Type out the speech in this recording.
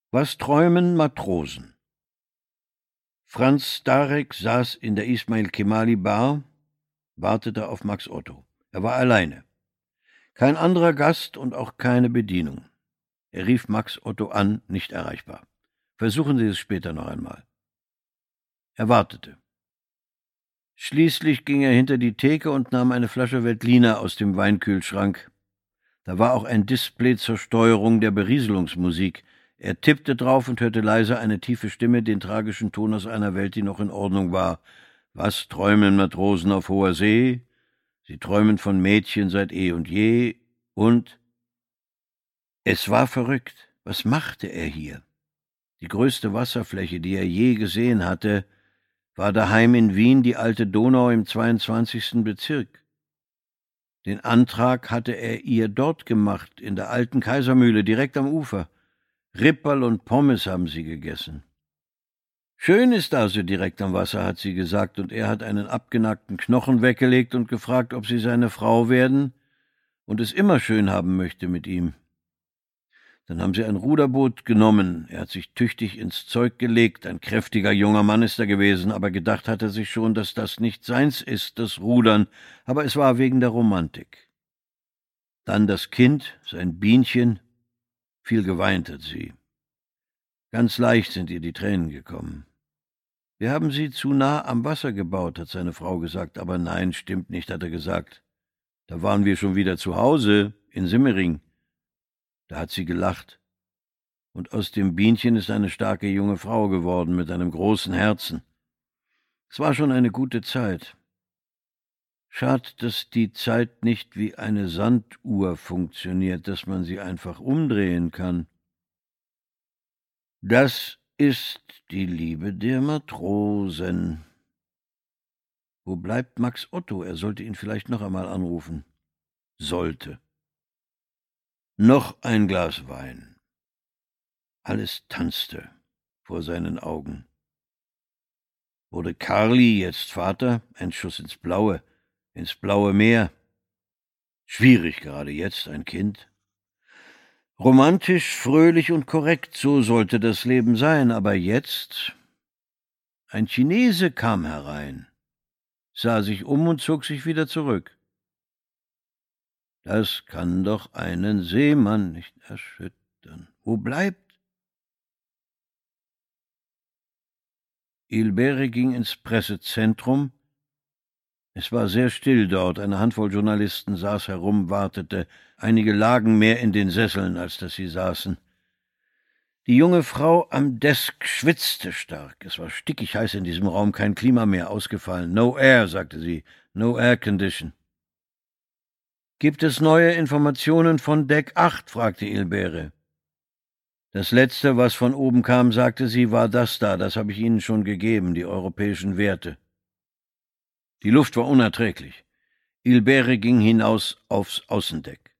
Was träumen Matrosen? Franz Starek saß in der Ismail Kemali Bar, wartete auf Max Otto. Er war alleine. Kein anderer Gast und auch keine Bedienung. Er rief Max Otto an, nicht erreichbar. Versuchen Sie es später noch einmal. Er wartete. Schließlich ging er hinter die Theke und nahm eine Flasche Veltliner aus dem Weinkühlschrank. Da war auch ein Display zur Steuerung der Berieselungsmusik. Er tippte drauf und hörte leise eine tiefe Stimme, den tragischen Ton aus einer Welt, die noch in Ordnung war. Was träumen Matrosen auf hoher See? Sie träumen von Mädchen seit eh und je. Und es war verrückt. Was machte er hier? Die größte Wasserfläche, die er je gesehen hatte, war daheim in Wien die alte Donau im 22. Bezirk. Den Antrag hatte er ihr dort gemacht, in der alten Kaisermühle, direkt am Ufer. Ripperl und Pommes haben sie gegessen. Schön ist da so direkt am Wasser, hat sie gesagt, und er hat einen abgenackten Knochen weggelegt und gefragt, ob sie seine Frau werden und es immer schön haben möchte mit ihm. Dann haben sie ein Ruderboot genommen. Er hat sich tüchtig ins Zeug gelegt. Ein kräftiger junger Mann ist er gewesen, aber gedacht hat er sich schon, dass das nicht seins ist, das Rudern. Aber es war wegen der Romantik. Dann das Kind, sein Bienchen. Viel geweint hat sie. Ganz leicht sind ihr die Tränen gekommen. Wir haben sie zu nah am Wasser gebaut, hat seine Frau gesagt. Aber nein, stimmt nicht, hat er gesagt. Da waren wir schon wieder zu Hause, in Simmering. Da hat sie gelacht. Und aus dem Bienchen ist eine starke junge Frau geworden mit einem großen Herzen. Es war schon eine gute Zeit. Schad, dass die Zeit nicht wie eine Sanduhr funktioniert, dass man sie einfach umdrehen kann. Das ist die Liebe der Matrosen. Wo bleibt Max Otto? Er sollte ihn vielleicht noch einmal anrufen. Sollte. Noch ein Glas Wein. Alles tanzte vor seinen Augen. Wurde Karli jetzt Vater? Ein Schuss ins Blaue Meer. Schwierig gerade jetzt, ein Kind. Romantisch, fröhlich und korrekt, so sollte das Leben sein, aber jetzt? Ein Chinese kam herein, sah sich um und zog sich wieder zurück. Das kann doch einen Seemann nicht erschüttern. Wo bleibt? Hilbert ging ins Pressezentrum. Es war sehr still dort, eine Handvoll Journalisten saß herum, wartete. Einige lagen mehr in den Sesseln, als dass sie saßen. Die junge Frau am Desk schwitzte stark. Es war stickig heiß in diesem Raum, kein Klima mehr, ausgefallen. No air, sagte sie, no air condition. »Gibt es neue Informationen von Deck 8?« fragte Hilbert. »Das Letzte, was von oben kam«, sagte sie, »war das da. Das habe ich Ihnen schon gegeben, die europäischen Werte.« Die Luft war unerträglich. Hilbert ging hinaus aufs Außendeck.